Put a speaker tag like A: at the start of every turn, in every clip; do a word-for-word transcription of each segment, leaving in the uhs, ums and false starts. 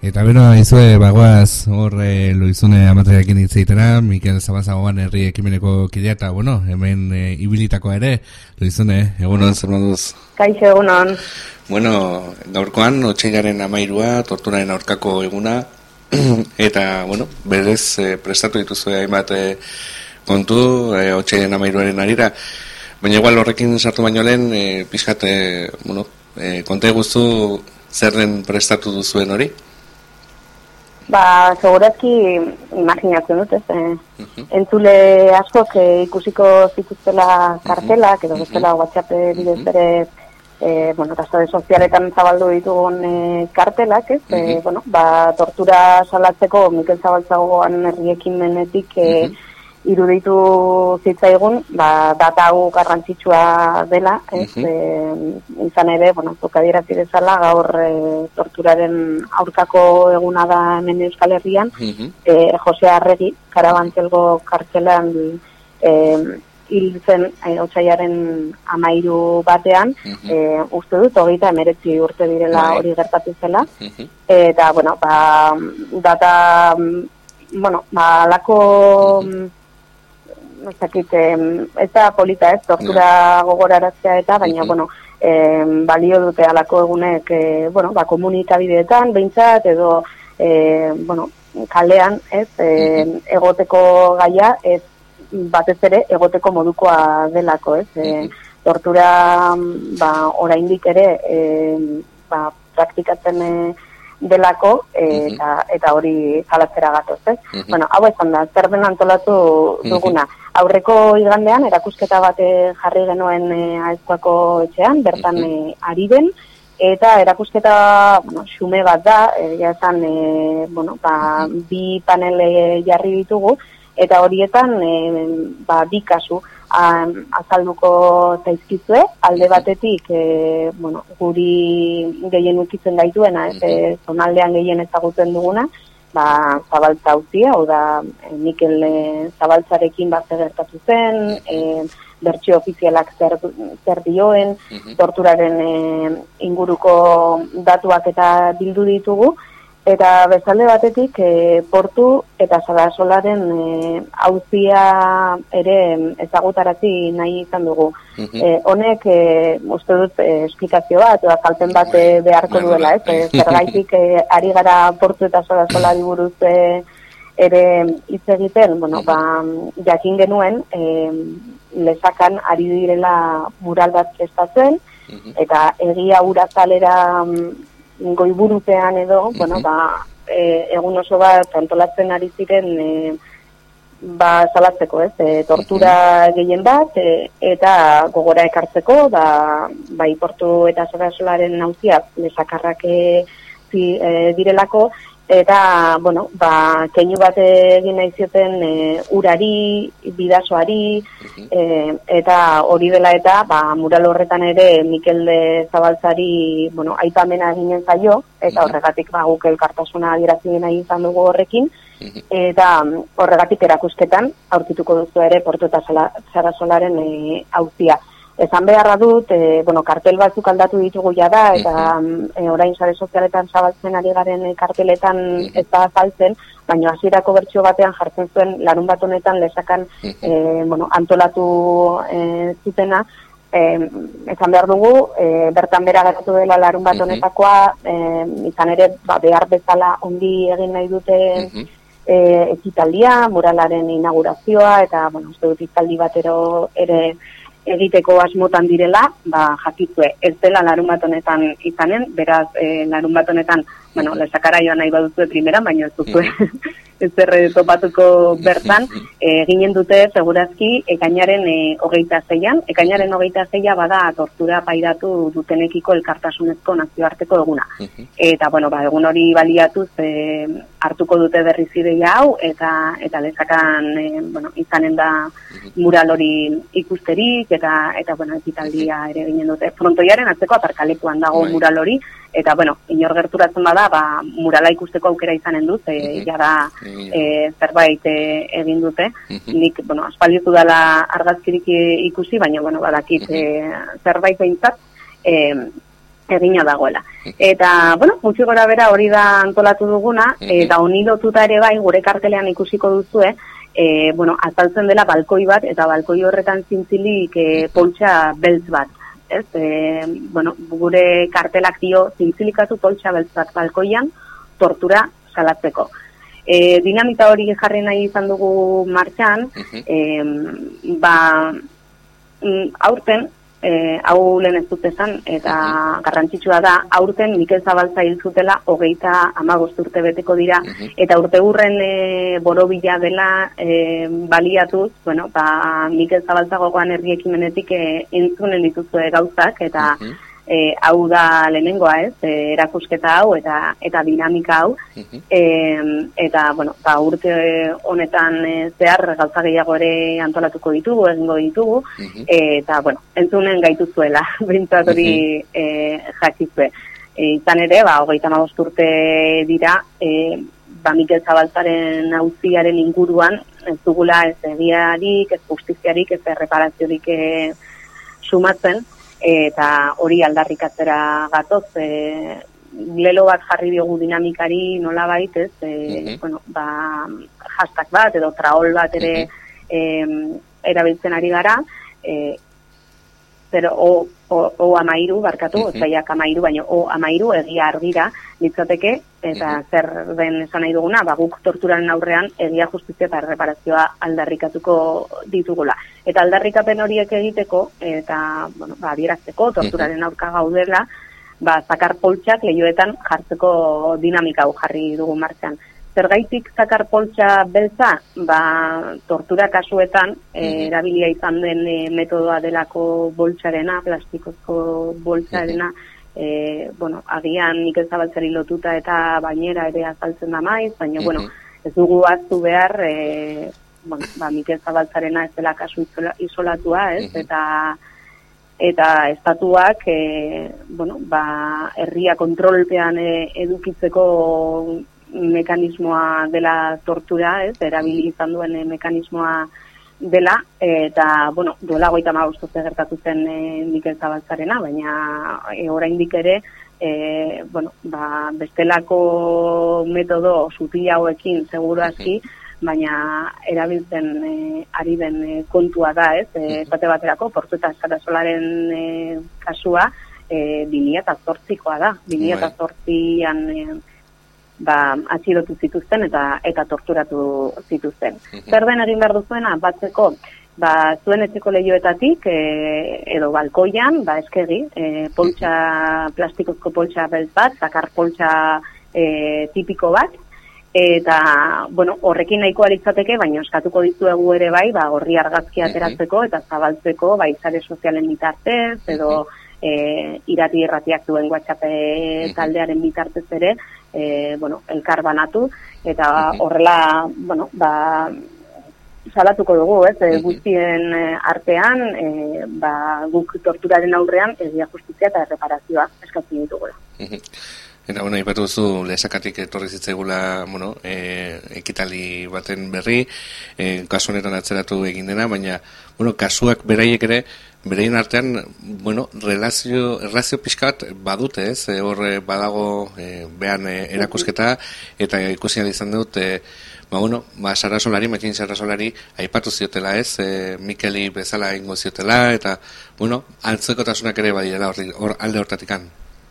A: Eta beno, izue, bagoaz, hor e, loizune amatriakin hitzeitera, Mikel Zabazagoan herri ekimeneko kidea, eta bueno, hemen e, ibilitakoa ere, loizune, egunon, zer moduz?
B: Kaixo, egunon.
A: Bueno, gaurkoan, otsailaren amairua, torturaren aurkako eguna, eta, bueno, berez e, prestatu dituzue hainbat e, kontu, e, otsailaren amairuaren arira, baina igual horrekin sartu baino lehen, e, pixkat, e, bueno, e, konta guztu zer den prestatu duzuen hori?
B: Ba, segurazki imaginatzen dut, ez, eh? uh-huh. Entzule askok eh, ikusiko zituztela kartelak, edo bestela uh-huh. WhatsApp bidez ere, eh, bueno, rastade sozialetan zabaldu ditugun eh, kartelak, ez, uh-huh. eh, bueno, ba, tortura salatzeko Mikel Zabaltzagoan herriekin menetik eh, uh-huh. iruditu zitzaigun, ba, data hau garrantzitsua dela, ez, uh-huh. e, izan ere, bueno, zukadierazi bezala, gaur e, torturaren aurkako eguna da hemen Euskal Herrian, uh-huh. e, Jose Arregi, Karabantzelgo kartzelan e, hil zen e, otsailaren amairu batean, uh-huh. e, uste dut, hogeita emeretzi urte direla hori uh-huh. gertatu zela, uh-huh. eta, bueno, ba, data, bueno, ba, lako... Uh-huh. Ezakit, ez da polita ez, tortura gogoraraztea eta, baina, uh-huh. bueno, eh, balio dute alako egunek, eh, bueno, ba, komunikabideetan, behintzat, edo, eh, bueno, kalean, ez, eh, uh-huh. egoteko gaia, ez, batez ere, egoteko modukoa delako, ez, uh-huh. eh, tortura, ba, oraindik ere, eh, ba, praktikatzen, eh, delako, e, eta, eta hori zalatzera gatoz, ez? Uh-huh. Bueno, hau esan da, zer den antolatu duguna. Uh-huh. Aurreko igandean, erakusketa bat jarri genuen e, Aezkoako etxean, bertan uh-huh. e, ari den, eta erakusketa, bueno, xume bat da, e, ja esan, e, bueno, ba, uh-huh. bi panel jarri ditugu, eta horietan, e, ba, bi kasu, a, azalduko zaizkizue, alde batetik, e, bueno, guri gehien ukitzen gaituena, ez, e, zonaldean gehien ezagutzen duguna, ba, Zabaltza auzia, hau da, e, Mikel e, Zabaltzarekin bat gertatu zen, e, bertsio ofizialak zer, zer dioen, uh-huh. torturaren e, inguruko datuak eta bildu ditugu, eta bezalde batetik e, portu eta Sarasolaren e, auzia ere ezagutarazi nahi izan dugu. Uh-huh. E, honek, e, uste dut, e, esplikazio bat, eta azalpen bat e, beharko duela, ez? E, zergaitik e, ari gara portu eta Sarasolari buruz e, ere hitz egiten, bueno, ba, jakin genuen, e, lesakan ari direla mural bat prestatzen, uh-huh. eta egia urazalera goiburupean edo, uh-huh. bueno, ba, e, egun oso bat antolatzen ari ziren e, ba, salatzeko, ez, e, tortura uh-huh. gehien bat, e, eta gogora ekartzeko, ba, bai portu eta Sarasolaren auziak lesakarrak e, zi, e, direlako, eta, bueno, ba, keinu bat egin nahi zioten e, urari, bidasoari, uh-huh. e, eta hori dela eta, ba, mural horretan ere Mikel de Zabaltzari, bueno, aipamena eginen zaio, eta horregatik, ba, guk elkartasuna adierazien nahi izan dugu horrekin, uh-huh. eta horregatik erakusketan, aurkituko duzu ere portu eta Sarasolaren e, auzia. Esan beharra dut, e, bueno, kartel batzuk aldatu ditugu jada, eta uh-huh. e, orain sare sozialetan zabaltzen ari garen e, karteletan uh-huh. ez da azaltzen, baina hasierako bertsio batean jartzen zuen larun bat honetan lesakan uh-huh. e, bueno, antolatu e, zutena, e, esan behar dugu, e, bertan bera geratu dela larun bat honetakoa, e, izan ere, ba, behar bezala ondi egin nahi dute uh-huh. e, ekitaldia, muralaren inaugurazioa, eta, bueno, uste dut itzaldi batero ere egiteko asmotan direla, ba, jakitue, ez dela larun bat honetan izanen, beraz, e, larun bat honetan, bueno, lesakara joan nahi baduzue primera, baina ez duzue, ez zerre topatuko bertan, e, ginen dute, segurazki, ekainaren e, hogeita zeian, ekainaren hogeita zeia bada tortura pairatu dutenekiko elkartasunezko nazioarteko eguna. Eta, bueno, ba, egun hori baliatuz, e, hartuko dute berriz ideia hau, eta, eta lesakan, e, bueno, izanen da mural hori ikusterik, eta, eta bueno, ekitaldia ere ginen dute. Frontoiaren atzeko aparkalekuan dago mural hori, eta, bueno, inor gerturatzen bada, ba, murala ikusteko aukera izanen dut, e, uh-huh. jada e, zerbait e, egin dute. Uh-huh. Nik, bueno, aspalditu dela argazkirik ikusi, baina, bueno, badakit e, zerbait behintzat. E, egina dagoela. Eta, bueno, gutxi gora bera hori da antolatu duguna, eta honi lotuta ere bai, gure kartelean ikusiko duzue, e, bueno, azaltzen dela balkoi bat, eta balkoi horretan zintzilik e, poltsa beltz bat. Ez, e, bueno, gure kartelak dio zintzilikatu poltsa beltz bat balkoian, tortura salatzeko. E, dinamika hori jarri nahi izan dugu martxan, e, ba, aurten, E, hau lehen ez dut esan, eta uh-huh. garrantzitsua da, aurten Mikel Zabalza hil zutela hogeita hamabost urte beteko dira, uh-huh. eta urte hurren e, borobila dela e, baliatuz, bueno, ba, Mikel Zabalza gogoan herri ekimenetik e, entzunen dituzue gauzak, eta uh-huh. e, hau da lehenengoa ez, e, erakusketa hau, eta eta dinamika hau, uh-huh. e, eta, bueno, ba, urte honetan e, zehar gauza gehiago ere antolatuko ditugu, egingo ditugu, uh-huh. e, eta, bueno, entzunen gaituzuela, bintzat hori uh-huh. e, jakizue. E, izan ere, ba, hogeita hamabost urte dira, e, ba, Mikel Zabalzaren auziaren inguruan, ez dugula ez egiarik, ez justiziarik, ez erreparaziorik e, sumatzen, eta hori aldarrikatzera gatoz, e, lelo bat jarri diogu dinamikari nola baitez, e, uh-huh. bueno, ba, hashtag bat edo traol bat ere uh-huh. e, erabiltzen ari gara, e, pero o, o, o amairu, barkatu, uh-huh. zaiak amairu, baina o amairu egia argira litzateke, eta uh-huh. zer den esan nahi duguna, ba, guk torturaren aurrean egia justizia eta reparazioa aldarrikatuko ditugula. Eta aldarrikapen horiek egiteko, eta, bueno, ba, adierazteko, torturaren aurka gaudela, ba, zakar poltsak lehioetan jartzeko dinamika hau jarri dugu martxan. Zergaitik zakar poltsa beltza, ba, tortura kasuetan, e, erabilia izan den e, metodoa delako boltsarena, plastikozko boltsarena, e, bueno, agian Mikel Zabaltzari lotuta eta bainera ere azaltzen da maiz, baina, uh-huh. bueno, ez dugu aztu behar, e, bueno, ba, Mikel Zabaltzarena ez dela kasu isolatua, ez, uh-huh. eta eta estatuak, e, bueno, ba, herria kontrolpean e, edukitzeko mekanismoa dela tortura, ez, erabili izan duen e, mekanismoa dela, eta, bueno, duela goita hamabost gertatu zen e, Mikel Zabaltzarena, baina e, oraindik ere, e, bueno, ba, bestelako metodo sutil hauekin seguru aski, baina erabiltzen e, ari den e, kontua da, ez, e, esate baterako, Portu eta Sarasolaren e, kasua, e, bi mila zortzikoa da, bi mila zortzian e, ba, atxilotu zituzten eta eta torturatu zituzten. Uh-huh. Zer den egin behar duzuena, batzeko, ba, zuen etxeko lehioetatik, e, edo balkoian, ba, eskegi, e, poltsa, plastikozko poltsa beltz bat, zakar poltsa e, tipiko bat, eta, bueno, horrekin nahikoa litzateke, baina eskatuko dizuegu ere bai, ba, horri argazki ateratzeko eta zabaltzeko, bai, sare sozialen bitartez, edo e, irati irratiak duen WhatsApp taldearen bitartez ere, e, bueno, elkar banatu, eta horrela, bueno, ba, salatuko dugu, ez, e, guztien artean, e, ba, guk torturaren aurrean, egia justizia eta erreparazioa eskatzen ditugula.
A: Eta, bueno, ipatu duzu, lehesakatik etorri zitzaigula, bueno, e, ekitali baten berri, e, kasu honetan atzeratu egin dena, baina, bueno, kasuak beraiek ere, beraien artean, bueno, relazio, relazio pixkat badute, ez, e, horre badago e, behan e, erakusketa, eta ikusi izan dut, e, ba, bueno, ba, Sarasolari, Matxin Sarasolari, aipatu ziotela, ez, e, Mikeli bezala ingo ziotela, eta, bueno, antzekotasunak ere badira hor, hor alde hortatikan.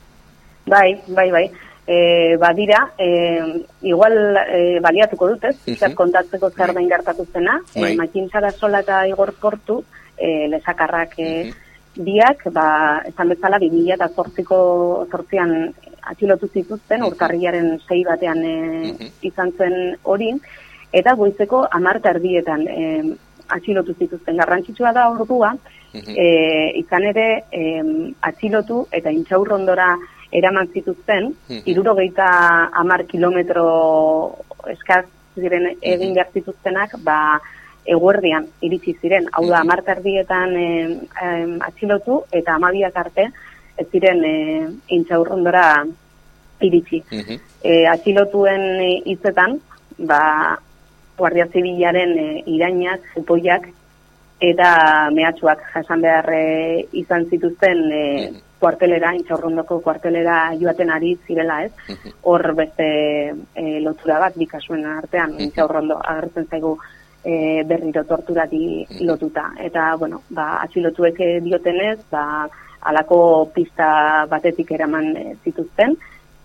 B: Bai, bai, bai. E, badira, e, igual e, baliatuko dut, ez? Uh-huh. Kontatzeko zer da ingertatu zena. Bai. E, Matxin Sarasola eta Igor Portu, e, lesakarrak e, uh-huh. biak, ba, esan bezala, bi mila eta zortziko zortzian atxilotu zituzten, uh-huh. urtarrilaren sei batean e, uh-huh. izan zen hori, eta goizeko hamar erdietan e, atxilotu zituzten. Garrantzitsua da ordua, uh-huh. e, izan ere e, atxilotu eta intxaurrondora eraman zituzten, hirurogeita hamar kilometro eskaz ziren egin behar zituztenak, ba, eguerdian iritsi ziren. Hau da, hamar erdietan e, e, atxilotu eta hamabiak arte ez ziren e, intxaurrondora iritsi. Uh-huh. E, atxilotuen hitzetan, ba, Guardia Zibilaren e, irainak, jupoiak eta mehatxuak jasan behar e, izan zituzten e, kuartelera, Intxaurrondoko kuartelera joaten ari zirela, ez? Hor beste e, lotura bat bikasuen artean, Intxaurrondo agertzen zaigu e, berriro torturati lotuta. Eta, bueno, ba, atxilotuek diotenez, ba, alako pista batetik eraman e, zituzten,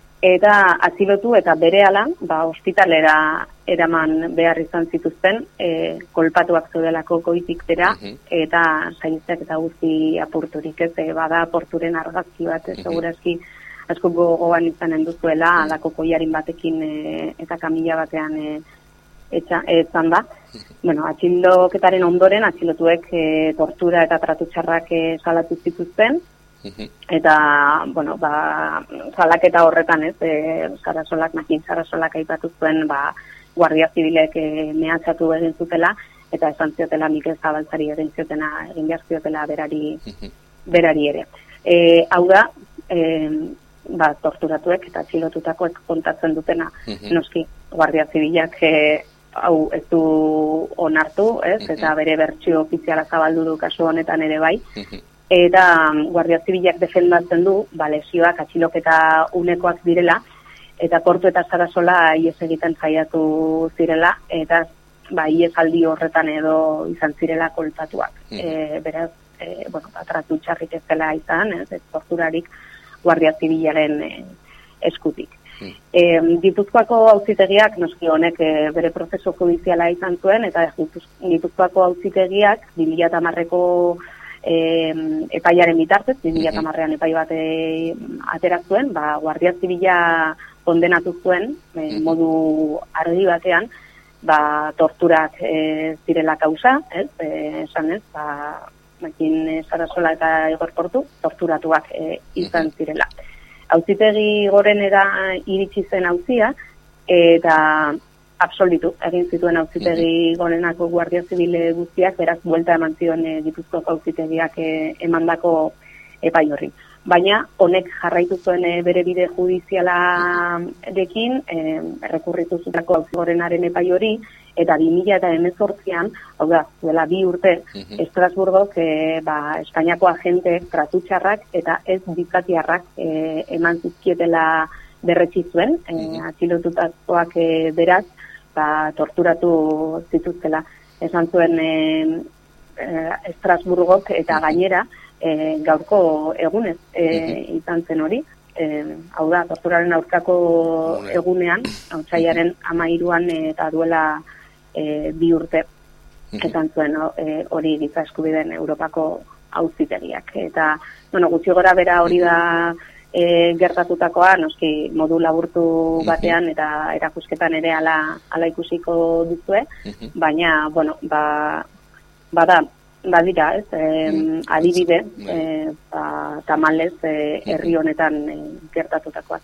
B: eta atxilotu eta berehala, ba, ospitalera eraman behar izan zituzten, e, kolpatuak zeudelako goitik bera, eta saizak eta guzti apurturik, ez, e, bada porturen argazki bat, ez, segurazki asko gogoan izanen duzuela, alako koiarin batekin e, eta kamila batean e, etxa, etzan da. Bueno, atxiloketaren ondoren, atxilotuek e, tortura eta tratu txarrak e, salatu zituzten, eta, bueno, ba, salaketa horretan, ez, e, Sarasolak, Makin Sarasolak aipatu zuen, ba, Guardia Zibilek e, mehatxatu egin zutela, eta esan ziotela Mikel Zabaltzari egin ziotena, egin behar ziotela berari, berari ere. E, hau da, e, ba, torturatuek eta atxilotutakoek kontatzen dutena, noski, Guardia Zibilak e, hau ez du onartu, ez, eta bere bertsio ofiziala zabaldu du kasu honetan ere bai, eta Guardia Zibilak defendatzen du, ba, lesioak atxiloketa unekoak direla, eta Portu eta Sarasola ies egiten saiatu zirela, eta ba, iesaldi horretan edo izan zirela kolpatuak. E, beraz, e, bueno, tratu txarrik ez dela izan, ez, ez torturarik Guardia Zibilaren e, eskutik. E, Gipuzkoako auzitegiak, noski honek e, bere prozesu judiziala izan zuen, eta Gipuzkoako auzitegiak bi mila hamareko E, epaiaren bitartez, bi mila hamarrean epai bat e, aterak zuen, ba, Guardia Zibila kondenatu zuen, e, modu argi batean, ba, torturak e, zirela kausa, ez, e, esan ez, ba, Makin Sarasola eta Igor Portu, torturatuak e, izan zirela. Auzitegi gorenera iritsi zen auzia, eta absolbitu, egin zituen auzitegi gorenako Guardia Zibile guztiak, beraz, buelta eman zion e, Gipuzkoako auzitegiak e, emandako epai horri. Baina, honek jarraitu zuen e, bere bide judizialarekin, e, errekurritu zutako auzitegi gorenaren epai hori, eta bi mila hemezortzian, hau da, duela bi urte, Estrasburgok, e, ba, Espainiako agenteek tratutxarrak eta ez bizkatiarrak e, eman zizkietela berretsi zuen, e, atxilotutakoak e, beraz, ba, torturatu zituztela. Esan zuen e, e, Estrasburgok eta gainera e, gaurko egunez e, izan zen hori. E, hau da, torturaren aurkako egunean, otsailaren hamairuan e, eta duela e, bi urte esan zuen e, hori giza eskubideen Europako auzitegiak. Eta, bueno, gutxi gora bera hori da E, gertatutakoa, noski modu laburtu batean eta erakusketan ere ala, ala ikusiko duzue, baina, bueno, ba, bada, badira, ez, e, adibide, e, ba, tamalez, e, herri honetan e, gertatutakoa.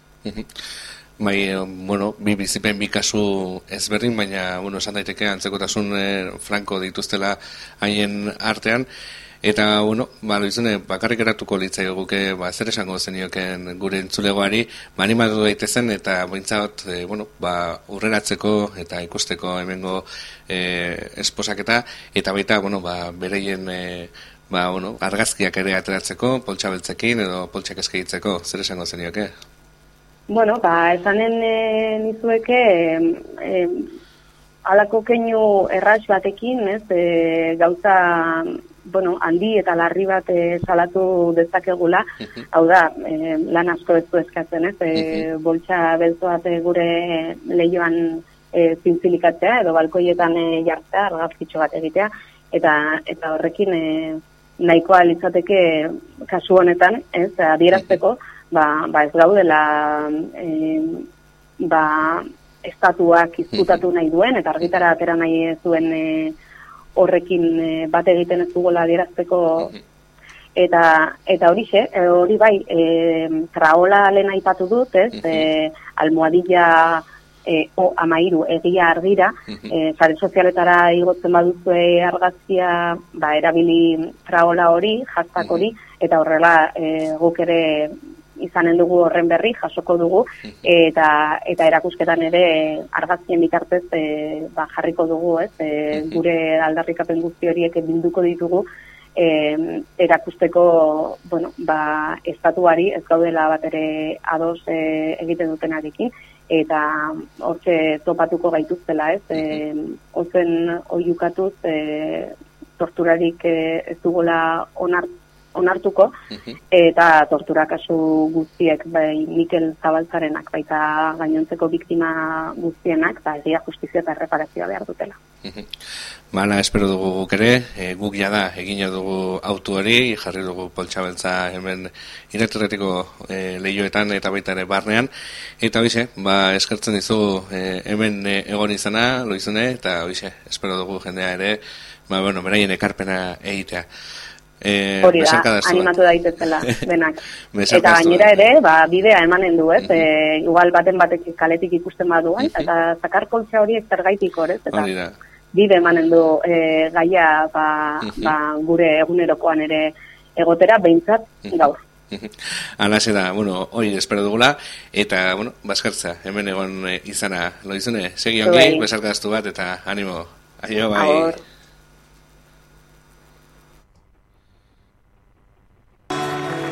A: Bai, bueno, bi bizipen bi kasu ezberdin, baina, bueno, esan daiteke antzekotasun e, franko dituztela haien artean. Eta, bueno, ba, izune, bakarrik eratuko litzai guke, ba, zer esango zenioken gure entzulegoari, ba, animatu daitezen, eta bointzat, e, bueno, ba, urreratzeko eta ikusteko hemengo e, esposaketa, eta baita, bueno, ba, bereien, e, ba, bueno, argazkiak ere ateratzeko, poltsa beltzekin edo poltsak eskaitzeko, zer esango zenioke?
B: Bueno, ba, esanen e, nizueke, e, e, alako keinu erraz batekin, ez, e, gauza, bueno, handi eta larri bat e, salatu dezakegula, hau da, e, lan asko ez du eskatzen, ez, e, boltsa beltzoat gure lehioan e, zintzilikatzea, edo balkoietan e, jartzea, argazkitxo bat egitea, eta eta horrekin e, nahikoa litzateke kasu honetan, ez, adierazteko, ba, ba ez gaudela e, ba, estatuak izkutatu nahi duen, eta argitara atera nahi zuen e, horrekin bat egiten ez dugola adierazteko, eta eta horixe, hori bai, e, traola lehen aipatu dut, ez, e, almohadilla e, o amairu egia argira, e, sare sozialetara igotzen baduzue argazkia, ba, erabili traola hori, hashtag hori, eta horrela e, guk ere izanen dugu horren berri, jasoko dugu, eta eta erakusketan ere argazkien bitartez e, ba, jarriko dugu, ez, e, gure aldarrikapen guzti horiek bilduko ditugu, e, erakusteko, bueno, ba, estatuari ez gaudela bat ere ados e, egiten dutenarekin, eta hortze topatuko gaituztela, ez? E, ozen oiukatuz, e, torturarik e, ez dugola onar, onartuko, eta tortura kasu guztiek, bai Mikel Zabaltzarenak, baita gainontzeko biktima guztienak, eta egia justizia eta erreparazioa behar dutela.
A: Bala, espero dugu guk ere, e, guk jada egina dugu autu hori, jarri dugu poltsa beltza hemen iraterretiko e, lehioetan eta baita ere barnean, eta hoize, ba, eskertzen dizu e, hemen e, egon izana, loizune, eta hoize, espero dugu jendea ere, ba, bueno, beraien ekarpena egitea. Eh,
B: Hori da, animatu daitezela denak. Eta gainera ere, ba, bidea emanen du, ez? Uh -huh. e, igual baten batek kaletik ikusten baduan, uh -huh. eta zakarkoltza hori ez zergaitik hor, ez? Eta bide emanen du e, gaia ba, uh -huh. ba, gure egunerokoan ere egotera, behintzat uh -huh. gaur.
A: Alaxe da, bueno, hori espero dugula, eta, bueno, baskartza, hemen egon e, izana, lo izune, segi ongi, besarkaztu bat, eta animo, aio bai. Ahor.